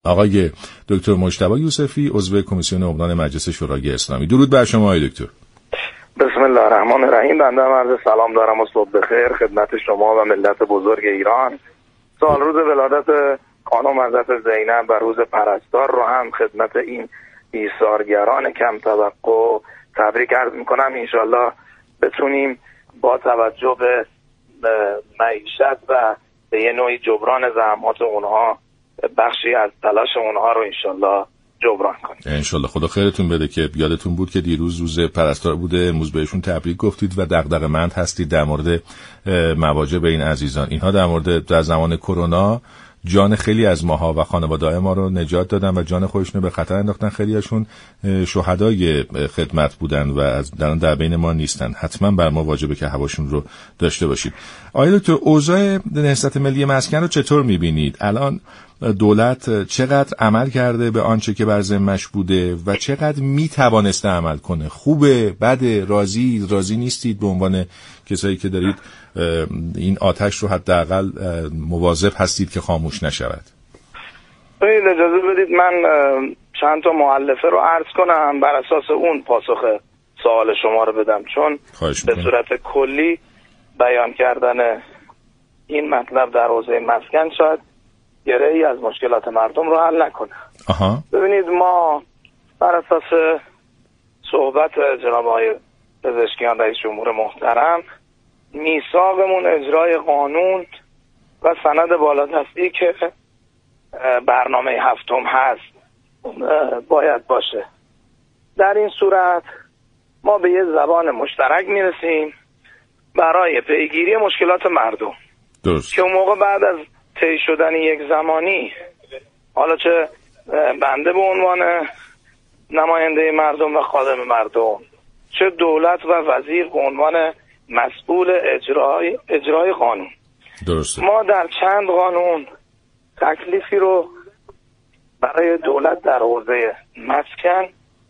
آقای دکتر مجتبی یوسفی، عضو کمیسیون عمران مجلس شورای اسلامی. درود بر شما آقای دکتر. بسم الله الرحمن الرحیم. بنده عرض سلام دارم و صبح بخیر خدمت شما و ملت بزرگ ایران. سال روز ولادت خانم حضرت زینب و روز پرستار رو هم خدمت این ایثارگران کم توقع تبریک عرض میکنم. انشالله بتونیم با توجه به معیشت و به یه نوعی جبران زحمات اونها بخشی از تلاش اونها رو انشالله جبران کنیم. انشالله. خدا خیرتون بده که یادتون بود که دیروز روز پرستار بوده، امروز بهشون تبریک گفتید و دغدغه‌مند هستید در مورد مواجه به این عزیزان. اینها در مورد در زمان کرونا جان خیلی از ماها و خانواده‌های ما رو نجات دادن و جان خودشون رو به خطر انداختن. خیلی‌هاشون شهدای خدمت بودن و از در بین ما نیستن. حتما بر ما واجبه که هواشون رو داشته باشید. آقای دکتر، اوضاع نهضت ملی مسکن رو چطور می‌بینید؟ الان دولت چقدر عمل کرده به آنچه که بر ذمه‌اش بوده و چقدر میتوانسته عمل کنه؟ خوبه، بده، راضی نیستید به عنوان کسایی که دارید این آتش رو حداقل مواظب هستید که خاموش نشود؟ اجازه بدید من چند تا مؤلفه رو عرض کنم، بر اساس اون پاسخ سوال شما رو بدم، چون به صورت کلی بیان کردن این مطلب در حوزه مسکن شاید گره‌ای از مشکلات مردم رو حل نکنه. ببینید، ما بر اساس صحبت جناب آقای پزشکیان رئیس جمهور محترم، میثاقمون اجرای قانون و سند بالادستی که برنامه هفتم هست باید باشه. در این صورت ما به یه زبان مشترک میرسیم برای پیگیری مشکلات مردم. درست. که اون موقع بعد از طی شدن یک زمانی، حالا چه بنده به عنوان نماینده مردم و خادم مردم، چه دولت و وزیر به عنوان مسئول اجرای قانون، درسته. ما در چند قانون تکلیفی رو برای دولت در حوزه مسکن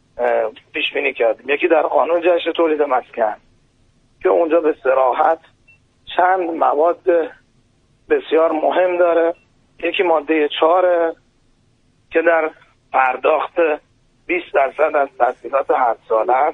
پیش بینی کردیم. یکی در قانون جهش تولید مسکن که اونجا به صراحت چند مواد بسیار مهم داره. یکی ماده 4 که در پرداخت 20% از تسهیلات هر ساله است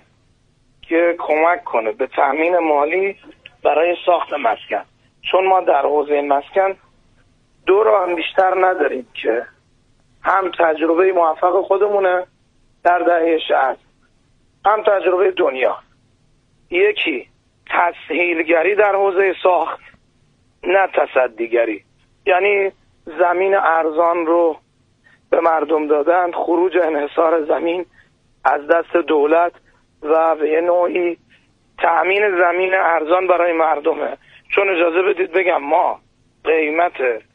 که کمک کنه به تأمین مالی برای ساخت مسکن، چون ما در حوزه مسکن دو راه بیشتر نداریم که هم تجربه موفق خودمونه در دهه 60، هم تجربه دنیا. یکی تسهیلگری در حوزه ساخت، نه تصدیگری، یعنی زمین ارزان رو به مردم دادن، خروج انحصار زمین از دست دولت و به یه نوعی تأمین زمین ارزان برای مردمه. چون اجازه بدید بگم، ما قیمت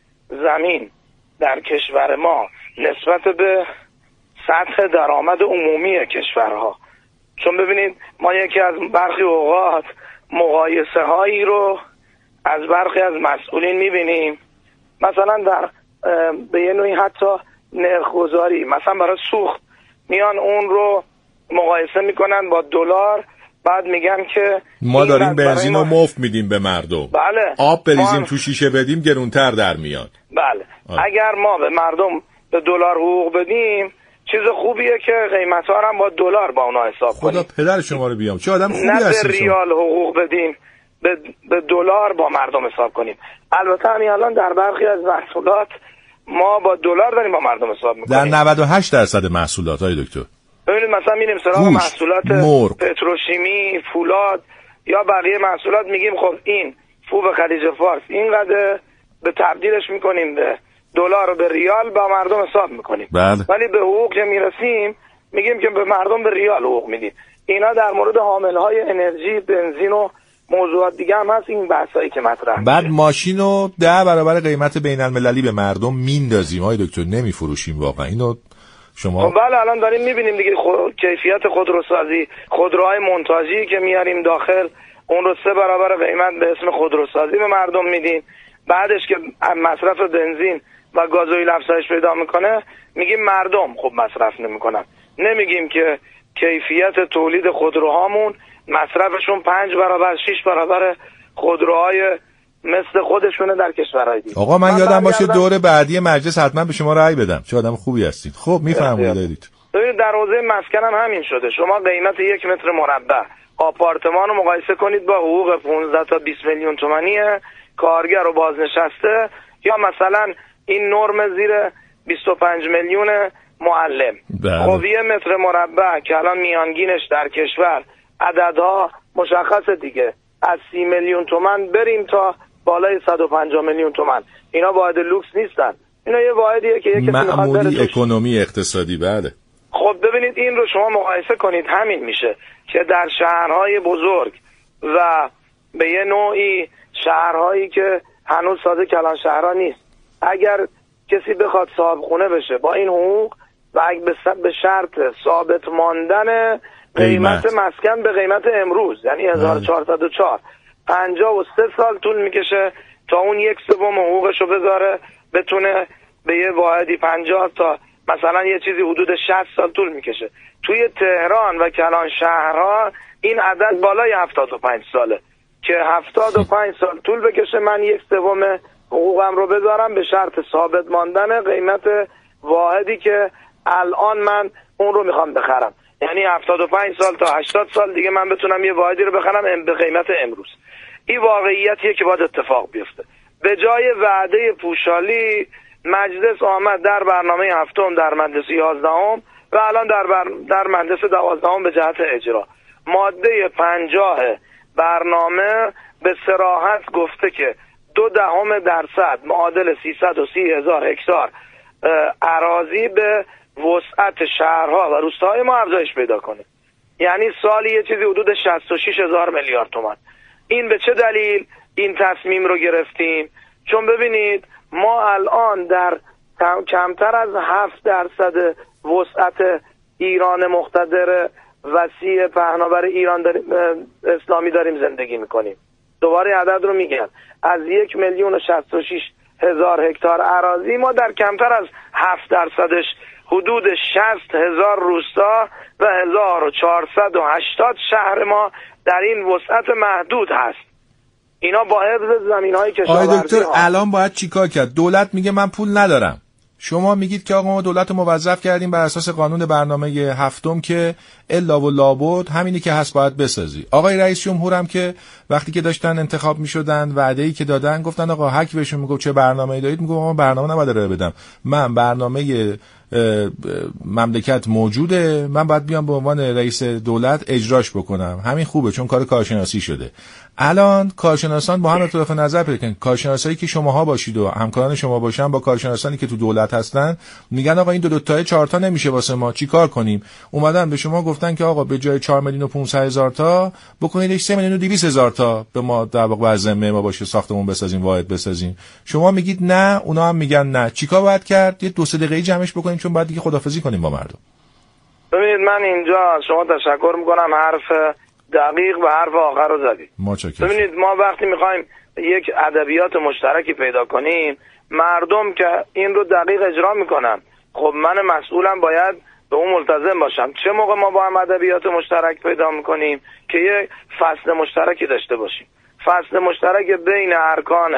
زمین در کشور ما نسبت به سطح درآمد عمومی کشورها، چون ببینید ما یکی از برخی اوقات مقایسه هایی رو از برخی از مسئولین میبینیم، مثلا در به یه نوعی حتی نرخ‌گذاری، مثلا برای سوخت میان اون رو مقایسه میکنن با دلار، بعد میگن که ما داریم بنزین رو مفت میدیم به مردم. بله. آب بریزیم تو شیشه بدیم گرونتر در میاد. بله. اگر ما به مردم به دلار حقوق بدیم، چیز خوبیه که قیمت‌ها هم با دلار با اونا حساب کنیم. خدا پدر شما رو بیام، چه آدم خوبی هستید. هستید. نه به ریال حقوق بدیم، به دلار با مردم حساب کنیم. البته همین الان در برخی از محصولات ما با دلار داریم با مردم حساب میکنیم. در 98% محصولات های دکتر. ببینید مثلا میریم سراغ محصولات پتروشیمی، فولاد یا بقیه محصولات، میگیم خب این فوب خلیج فارس اینقدر، به تبدیلش میکنیم به دلار و به ریال، با مردم حساب میکنیم. ولی به حقوق که میرسیم میگیم که به مردم به ریال حقوق میدیم. اینا در مورد حاملهای انرژی، بنزین و موضوعات دیگه هم هست. این بحثایی که مطرح میشه، بعد ماشین رو 10 برابر قیمت بین المللی به مردم میندازیم های دکتر، نمیفروشیم. واقعا اینو شما بله الان داریم میبینیم دیگه، کیفیت خودروسازی، خودروهای مونتاژی که میاریم داخل، اون رو 3 برابر قیمت به اسم خودروسازی به مردم میدیم. بعدش که مصرف بنزین و گازوئیل افزایش پیدا میکنه، میگیم مردم خوب مصرف نمیکنن. نمیگیم که کیفیت تولید خودروهامون مصرفشون 5 برابر 6 برابر خودروهای مثل خودشونه در کشورهای دیگه. آقا من یادم باشه دور بعدی مجلس حتما به شما رأی بدم. چه آدم خوبی هستید. خب میفرمایید. ببینید در حوزه مسکن هم همین شده. شما قیمت 1 متر مربع آپارتمان رو مقایسه کنید با حقوق 15 تا 20 میلیون تومانی کارگر و بازنشسته، یا مثلا این نرم زیر 25 میلیون معلم. خب 1 متر مربع که الان میانگینش در کشور عددها مشخصه دیگه، از 30 میلیون تومان بریم تا بالای 150 میلیون تومان. اینا واحد لوکس نیستن، اینا یه واحدیه که یکی معمولی اکونومی اقتصادی. بله. خب ببینید این رو شما مقایسه کنید، همین میشه که در شهرهای بزرگ و به یه نوعی شهرهایی که هنوز ساده کلان شهرها نیست، اگر کسی بخواد صاحب خونه بشه با این حقوق و به شرط ثابت ماندن قیمت مسکن به قیمت امروز، یعنی 1404، 53 سال طول میکشه تا اون 1/3 حقوقشو بذاره، بتونه به یه واحدی 50 تا مثلا یه چیزی حدود 60 سال طول میکشه. توی تهران و کلان شهرها این عدد بالای 75 ساله که 75 سال طول بکشه من 1/3 حقوقم رو بذارم به شرط ثابت ماندن قیمت واحدی که الان من اون رو میخوام بخرم. یعنی 75 سال تا 80 سال دیگه من بتونم یه واحدی رو بخرم به قیمت امروز. این واقعیتیه که باید اتفاق بیفته. به جای وعده پوشالی مجلس آمد در برنامه هفتم در مجلس 11 و الان در مجلس 12 به جهت اجرا ماده 50 برنامه به صراحت گفته که 0.2% معادل 330,000 هکتار اراضی به وسعت شهرها و روستاهای ما افزایش پیدا کنه. یعنی سالی یه چیزی حدود 66,000 میلیارد تومان. این به چه دلیل این تصمیم رو گرفتیم؟ چون ببینید ما الان در کمتر از 7% وسعت ایران مقتدر وسیع پهناور ایران اسلامی داریم زندگی میکنیم. دوباره عدد رو میگم، از 1,066,000 هکتار اراضی ما در کمتر از 7%ش حدود 60,000 روستا و 1,480 شهر ما در این وسعت محدود هست. اینا با حفظ زمین‌های کشاورزی. آقای دکتر الان باید چیکار کرد؟ دولت میگه من پول ندارم. شما میگید که آقا ما دولت رو موظف کردیم بر اساس قانون برنامه هفتم که الا و لابد همینی که هست باید بسازی. آقای رئیس جمهور هم که وقتی که داشتن انتخاب میشدن وعده‌ای که دادن گفتن آقا حق بهشون میگفت چه برنامه‌ای دارید، میگم ما برنامه نباید ارائه بدم، من برنامه مملکت موجوده، من باید بیام به عنوان رئیس دولت اجراش بکنم. همین خوبه چون کار کارشناسی شده. الان کارشناسان با هم اختلاف نظر پیدا کردن. کارشناسایی که شماها باشید و همکاران شما باشن با کارشناسانی که تو دولت هستن میگن آقا این 2 تا 4 تا نمیشه واسه ما، چیکار کنیم؟ اومدن به شما گفتن که آقا به جای 4,500,000 تا بکنید 3,200,000 تا به ما در واقع بر ذمه ما باشه، ساختمون بسازیم، واحد بسازیم. شما میگید نه، اونا هم میگن نه. چیکار باید کرد؟ یه 2-3 دقیقه جمعش بکنیم چون بعد دیگه خدافظی کنیم با مردم. ببینید من اینجا شما تشکر میکنم، حرف دقیق و حرف آخر رو زدید. ببینید ما وقتی میخوایم یک ادبیات مشترکی پیدا کنیم، مردم که این رو دقیق اجرا میکنن، خب من مسئولم باید به اون ملتزم باشم. چه موقع ما با هم ادبیات مشترک پیدا میکنیم؟ که یک فصل مشترکی داشته باشیم، فصل مشترک بین ارکان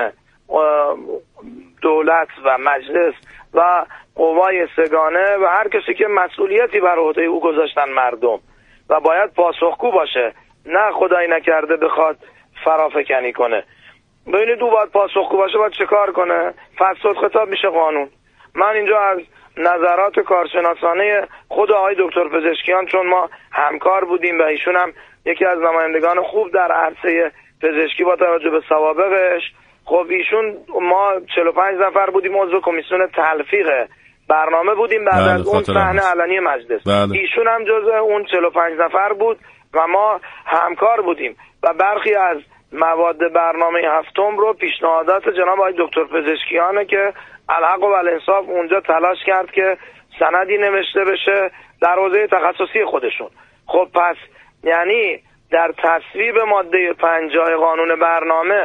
دولت و مجلس و قوای سگانه و هر کسی که مسئولیتی بر عهده او گذاشتن مردم و باید پاسخگو باشه، نه خدایی نکرده بخواد فرافکنی کنه. ببینید او باید پاسخگو باشه، باید چه کار کنه؟ فصل خطاب میشه قانون. من اینجا از نظرات کارشناسانه خود آقای دکتر پزشکیان، چون ما همکار بودیم و ایشون هم یکی از نمایندگان خوب در عرصه پزشکی با توجه به سوابقش، خب ایشون ما 45 نفر بودیم عضو کمیسیون تلفیق برنامه بودیم بعد از اون صحنه علنی مجلس. ایشون هم جزء اون 45 نفر بود و ما همکار بودیم و برخی از مواد برنامه هفتم رو پیشنهادات جناب آقای دکتر پزشکیانه که الحق و الانصاف اونجا تلاش کرد که سندی نوشته بشه در حوزه تخصصی خودشون. خب پس یعنی در تصویب ماده 50 قانون برنامه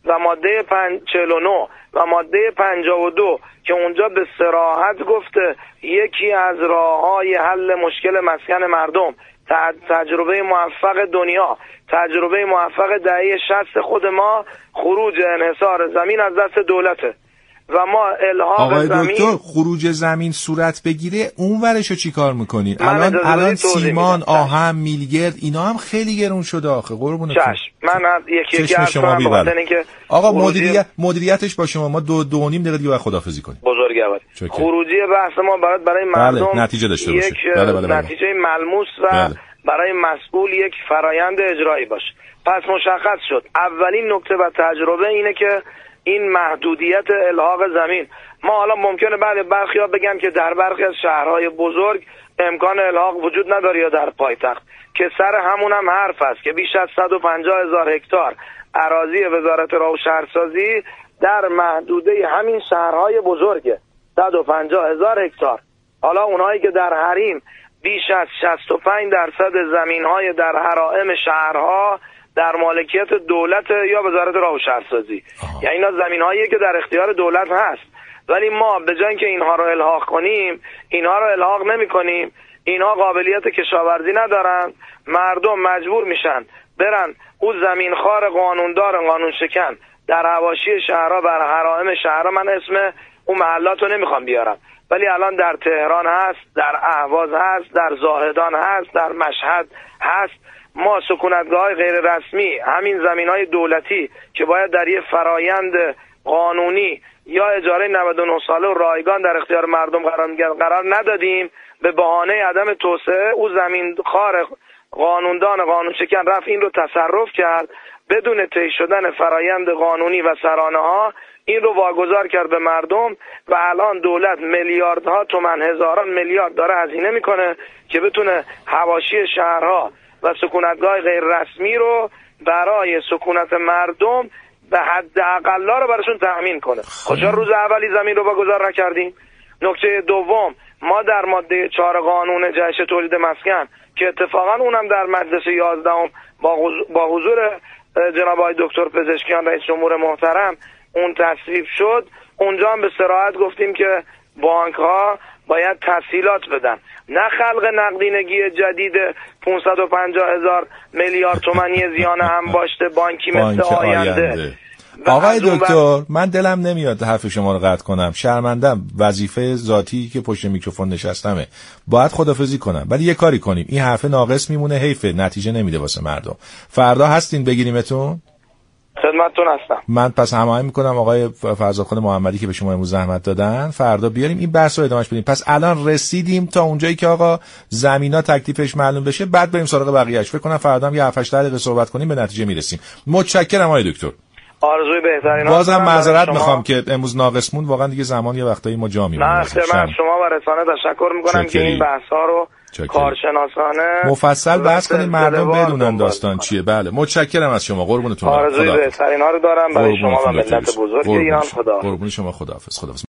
و ماده 49 و ماده 52 که اونجا به صراحت گفته یکی از راه‌های حل مشکل مسکن مردم، تجربه موفق دنیا، تجربه موفق دهه 60 خود ما، خروج انحصار زمین از دست دولته و ما الحاق زمین. آقای دکتر خروج زمین صورت بگیره اون ورشو چی کار میکنین؟ الان سیمان، آهن، میلگرد اینا هم خیلی گرون شده آخه قربونتون. چشم من یکی از شما بخاطر اینکه آقا مدیریتش با شما، ما 2.5 دقیقه دیگه خداحافظی کنیم. بزرگواری خروجی بحث ما برای مردم نتیجه داشته باشه. نتیجه ملموس و برای مسئول یک فرایند اجرایی باشه. پس مشخص شد اولین نکته و تجربه اینه که این محدودیت الحاق زمین، ما حالا ممکنه برخی‌ها بگن که در برخی از شهرهای بزرگ امکان الحاق وجود نداره یا در پایتخت، که سر همون هم حرف است که بیش از 150,000 هکتار اراضی وزارت راه و شهرسازی در محدوده همین شهرهای بزرگه، 150,000 هکتار. حالا اونهایی که در حریم بیش از 65% زمین‌های در حرائم شهرها در مالکیت دولت یا وزارت راه و شهرسازی، یعنی اینا زمین‌هایی که در اختیار دولت هست، ولی ما به جای اینکه اینها رو الحاق کنیم اینها رو الحاق نمی‌کنیم. اینها قابلیت کشاورزی ندارن، مردم مجبور میشن برن او زمینخوار قانوندار قانون شکن در حواشی شهرها بر حرائم شهرها، من اسم اون محلات رو نمیخوام بیارم، ولی الان در تهران هست، در اهواز هست، در زاهدان هست، در مشهد هست. ما سکونتگاه‌های غیر رسمی، همین زمین‌های دولتی که باید در یه فرایند قانونی یا اجاره 99 ساله و رایگان در اختیار مردم قرار ندادیم، به بهانه عدم توسعه او زمینخوار قانوندان قانون شکن رفت این رو تصرف کرد، بدون طی شدن فرایند قانونی و سرانه‌ها این رو واگذار کرد به مردم و الان دولت میلیاردها تومان، هزاران میلیارد داره هزینه میکنه که بتونه حواشی شهرها و سکونتگاه غیر رسمی رو برای سکونت مردم به حد اقلا رو براشون تأمین کنه. کجا روز اولی زمین رو واگذار نکردیم؟ نکته دوم، ما در ماده 4 قانون جهش تولید مسکن که اتفاقا اونم در مجلس 11 با حضور جناب آقای دکتر پزشکیان رئیس جمهور محترم اون تصویب شد، اونجا هم به صراحت گفتیم که بانک ها باید تسهیلات بدن، نه خلق نقدینگی جدید 550,000 میلیارد تومانی زیان انباشته بانکی مثل آینده. آقای دکتر من دلم نمیاد حرف شما رو قطع کنم، شرمندم، وظیفه ذاتی که پشت میکروفون نشستمه باید خدافظی کنم، ولی یه کاری کنیم، این حرف ناقص میمونه، حیفه، نتیجه نمیده واسه مردم. فردا هستین بگیریمتون؟ خدمتتون هستم. من پس هماهنگ میکنم آقای فرزادخان محمدی که به شما امروز زحمت دادن، فردا بیاریم این بحث رو ادامهش بدیم. پس الان رسیدیم تا اونجایی که آقا زمینا تکلیفش معلوم بشه، بعد بریم سراغ بقیه‌اش. فکر کنم فردا هم یه 7-8 دقیقه صحبت کنیم به نتیجه میرسیم. متشکرم آقای دکتر. آرزوی بهترین. بازم معذرت میخوام که امروز ناقص موند، واقعا دیگه زمان یه وقتایی ما جا میمونه. من شما و رسانه تشکر میکنم که این بحث‌ها رو کارشناسانه مفصل بحث کنیم، مردم بدونن داستان چیه. بله متشکرم از شما، قربونتون برم. آرزوی بهترین ها رو دارم برای شما و ملت بزرگ ایران. خدا. قربون شما، خداحافظ.